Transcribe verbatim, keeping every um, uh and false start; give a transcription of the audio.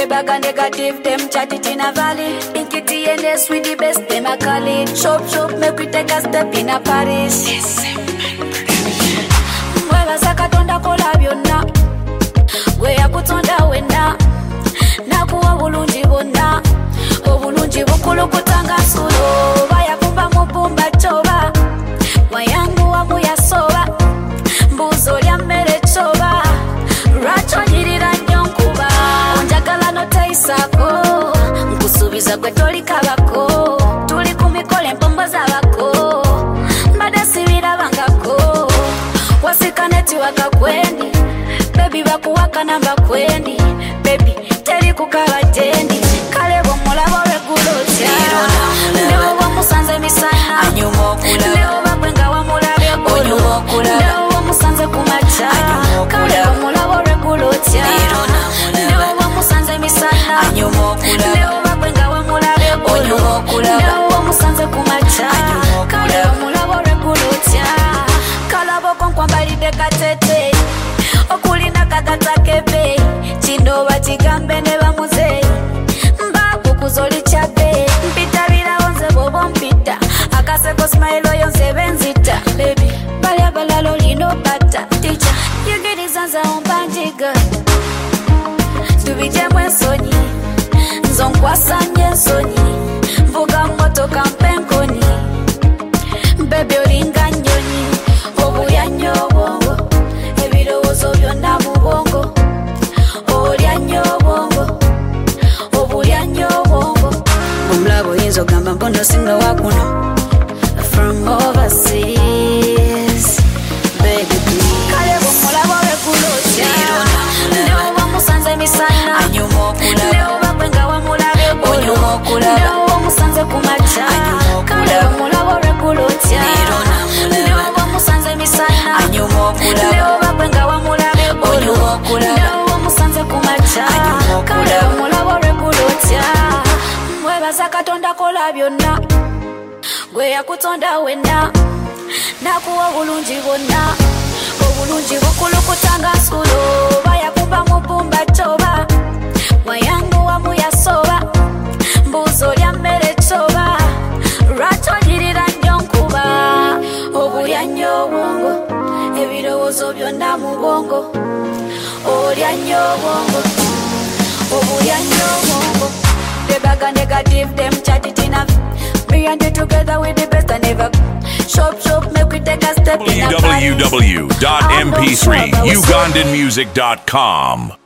They bag a negative, them chat it in a valley. Think it T N S with the best, them a call it. Shop, shop, make we take a step in a Paris. Mwela sakatonda kola byonna. Gwe yakutonda wena. Nakuwa bulungi bonna. Obulungi bukulukutanga sulo. Bayakumba mupumba choba. Wayangu wamu yasoba. Mbuzo lya mmere choba. Racho nyirira nnyo nkuba. Onjagala noteisako. Nkusuubiza gwe toli kabako. Tuli ku mikolo empombo z'abako. Mbadde sibirabangako. Wasika neti wakakwendi. Baby bakuwaka namba kwendi. Baby teri kukaba jendi. Kale bw'omulaba olw'eggulotya. Leo bamusanze misana. Leo bagwenga wamulabye gulu. Leo bamusanze kumacha. Kale bw'omulaba olw'eggulotya. Leo bamusanze misana. Leo bagwenga wamulabye gulu. Leo bamusanze kumacha. Kale bw'omulaba olw'eggulotya. Kalaboko nkwambalidde katete. Okulina kakatakebe. Kino bakigambe ne bamuzeeyi. Mbakukuza oli kyabe. Mpita birawo nze bw'oba mpita. Akaseko smile oyo nze benzita. Baby bali abalala olina obata. Teacher yigiriza nze ombanjiga. Tubijjemu ensonyi. Nze onkwasa nnyo ensonyi. Nvuga mmotoka mpenkoni. Baby olinga nnyonyi. Obuya nnyo obwongo. Ebirowoozo byonna mu bwongo. Olya nnyo obwongo. Obulya nnyo obwongo. Omulaba oyinza ogamba mpono singa wakuno. From overseas. Baby please. Kale bw'omulaba olw'eggulotya. Leo bamusanze misana. Leo bagwenga wamulabye gulu. Leo bamusanze kumacha. Kale bw'omulaba olw'eggulotya. Leo bamusanze misana. Leo bagwenga wamulabye gulu. Leo bamusanze kumacha. Kale bw'omulaba olw'eggulotya. Mwebaza Katonda kola byonna. Gwe yakutonda wena. Nakuwa obulungi bwonna. Obulungi bukulukutanga sulo. Bayakumba mupumba choba. Wayangu wamu yasoba. Mbuzo lya mmere choba. Racho nyirira nnyo nkuba. Obulya nnyo obwongo. Ebirowoozo byonna mu bwongo. Olya nnyo obwongo. Obulya nnyo obwongo. They bag a negative, them chat it in a. Me and you together with the best I never. Shop, shop, make we take a step in a w w w dot m p three ugandan music dot com